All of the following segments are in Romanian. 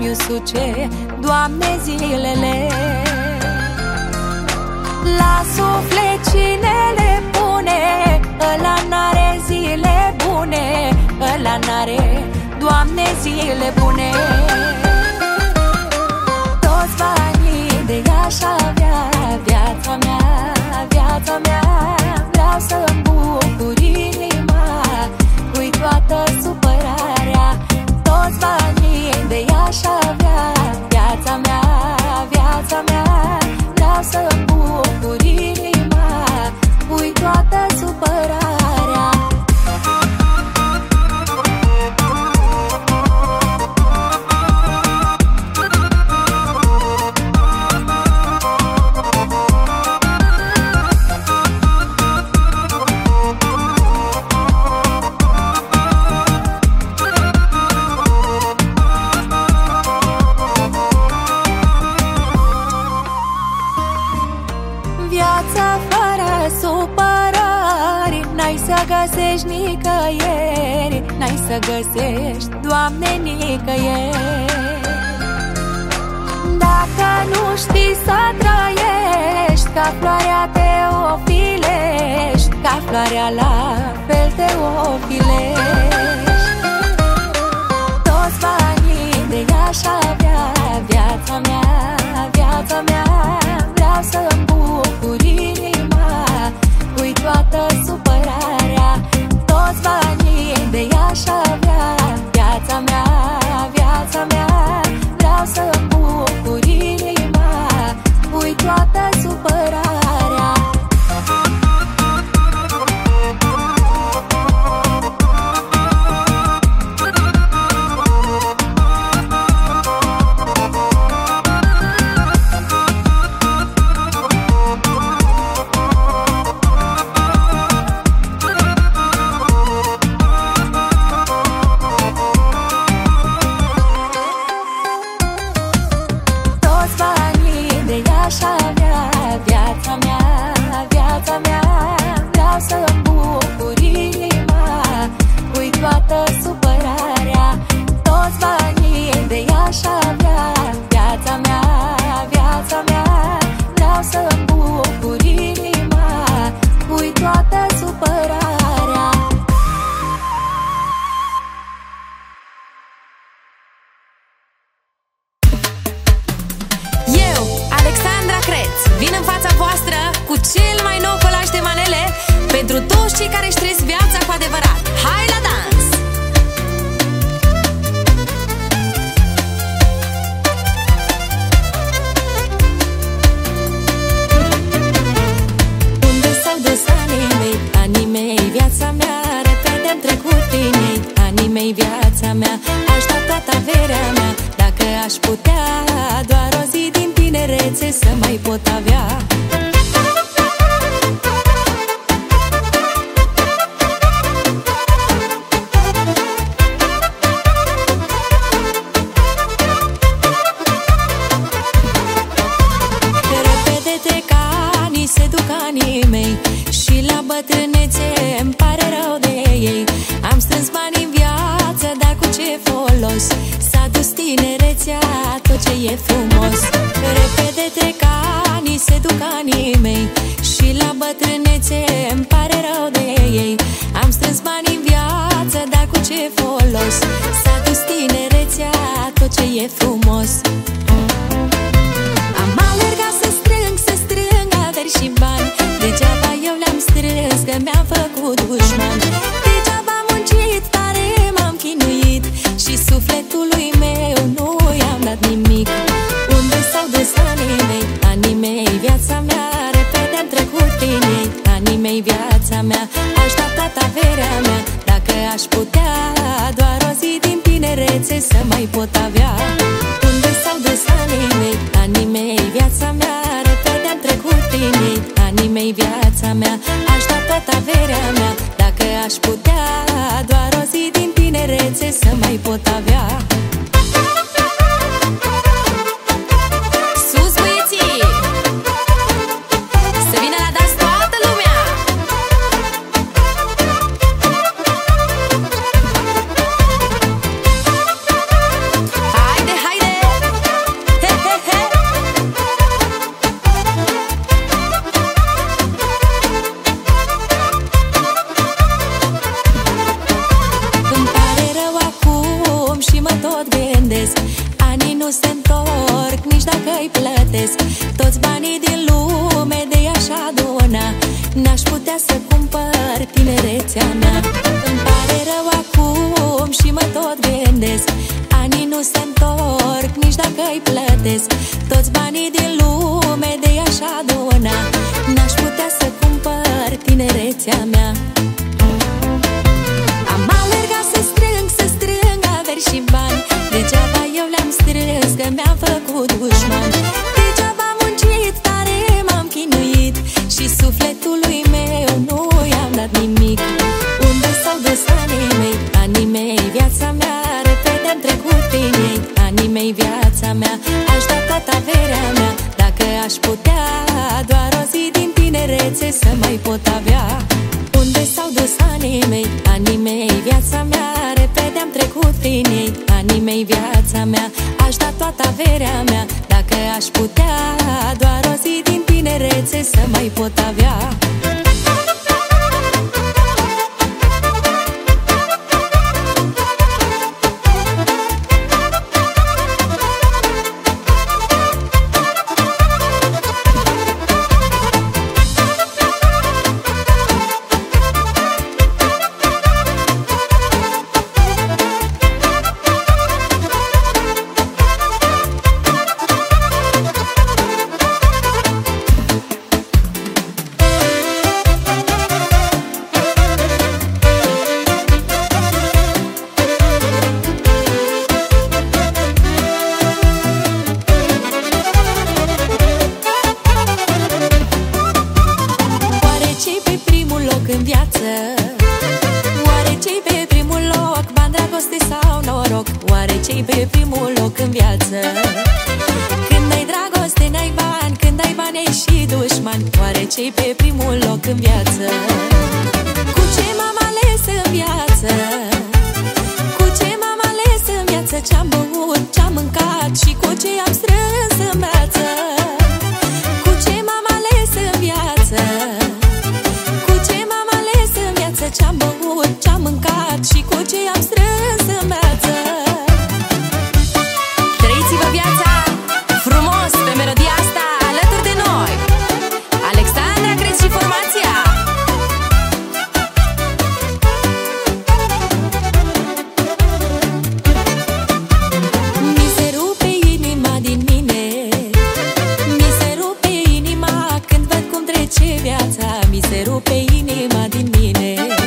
suce, Doamne, zilele. La suflet cine le pune, ăla n-are zile bune, ăla n-are, Doamne, zile bune. Toți banii de ea-aș avea, viața mea, viața mea, vreau să-mi bucur inima, ui toată supărarea. Toți banii de ea-aș avea, viața mea, viața mea, vreau să-mi bucur inima, ui toată supărarea. Viața fără supărări n-ai să găsești nicăieri, n-ai să găsești, Doamne, nicăieri. Dacă nu știi să trăiești, ca floarea te ofilești, ca floarea la fel te ofilești. Toți banii de ea-aș avea, viața mea, viața mea, vreau să-mi bucur inima, ui toată supărarea. Toți banii de ea-aș avea, viața mea, viața mea, vreau să-mi bucur inima, ui toată supărarea. Aș avea, viața mea, viața mea, vreau să-mi bucur inima, ui toată supărarea. Toți banii de ea-aș avea, viața mea, viața mea, vreau să-mi bucur inima, ui toată supărarea. Vin în fața voastră cu cel mai nou colaj de manele pentru toți cei care își trăiesc viața cu adevărat. Hai la dans! Unde s-au dus anii mei, anii mei, viața mea, repede-am trecut din ei. Anii mei, viața mea, aș da toată averea mea, dacă aș putea, doar o zi din tinerețe să mai pot avea. Repede trec anii, se duc anii mei, și la bătrânețe îmi pare rău de ei. Am strâns bani în viață, dar cu ce folos? S-a dus tinerețea, tot ce e frumos. Repede trec anii, se duc anii mei, și la bătrânețe îmi pare rău de ei. Am strâns bani în viață, dar cu ce folos? S-a dus tinerețea, tot ce e frumos. Am alergat să strâng averi și bani, degeaba eu le-am strâns, că mi-am făcut dușman. Degeaba am muncit, tare m-am chinuit, și sufletului meu nu i-am dat nimic. Unde s-au dus anii mei, anii mei, viața mea, repede am trecut din ei. Anii mei, viața mea, aș da toată averea mea, dacă aș putea, doar o zi din tinerețe să mai pot avea. Unde s-au dus anii mei, anii mei, viața mea, repede am trecut din ei. Anii mei, viața mea, aș da toată averea mea, dacă aș putea, doar o zi din tinerețe să mai pot avea. Sus, băieții! Să vină la dans toată lumea! Haide, haide! plătesc toți banii din lume, de așa aduna n-aș putea să cumpăr tinerețea mea. Îmi pare rău acum și mă tot gândesc, anii nu se întorc nici dacă îi plătesc toți banii din lume, de așa aduna n-aș putea să cumpăr tinerețea mea. Am alergat să strâng averi și bani, degeaba eu le-am strâns, că mi-am făcut dușman. Degeaba am muncit, tare m-am chinuit și sufletului meu nu i-am dat nimic. Unde s-au dus anii mei, anii mei, viața mea, repede am trecut prin ei. Anii mei, viața mea, aș da toată averea mea, dacă aș putea doar o zi din tinerețe să mai pot avea. Unde s-au dus anii mei, anii mei, viața mea, repede am trecut prin ei. Anii mei, viața mea, aș da toată averea mea, dacă aș putea doar o zi din tinerețe să mai pot avea. În viață, oare ce-i pe primul loc, bani, dragoste sau noroc? Oare ce-i pe primul loc în viață? Când ai dragoste, n-ai bani, când ai bani ai și dușmani. Oare ce-i pe primul loc în viață? Cu ce m-am ales în viață? Cu ce m-am ales în viață? Ce-am băut, ce-am mâncat și cu ce am strâns în viață? Cu ce m-am ales în viață? Ce-am băut, ce-am mâncat și cu ce am strâns în viață. Trăiți-vă viața frumos pe melodia asta alături de noi. Alexandra Creț și formația. Mi se rupe inima din mine, mi se rupe inima când văd cum trece viața. Mi se rupe inima din mine,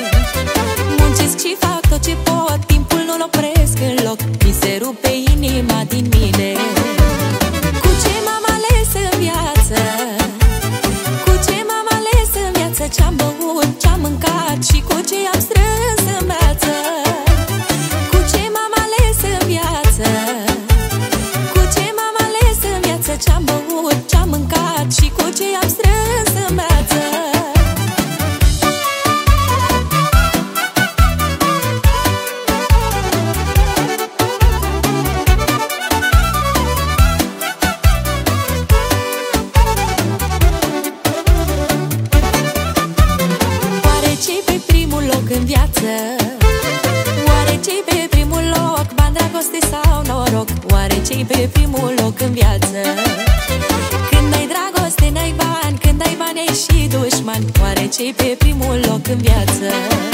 și fac tot ce pot, timpul nu-l opresc în loc. Mi se rupe inima din mine. Cu ce m-am ales în viață? Cu ce m-am ales în viață? Ce-am băut, ce-am mâncat și cu ce am strâns în viață? Cu ce m-am ales în viață? Cu ce m-am ales în viață? Ce-am băut, ce-am mâncat și cu ce am strâns în viață? În viață, oare ce-i pe primul loc, bani, dragoste sau noroc? Oare ce-i pe primul loc în viață? Când ai dragoste, n-ai bani, când ai bani ai și dușmani. Oare ce-i pe primul loc în viață?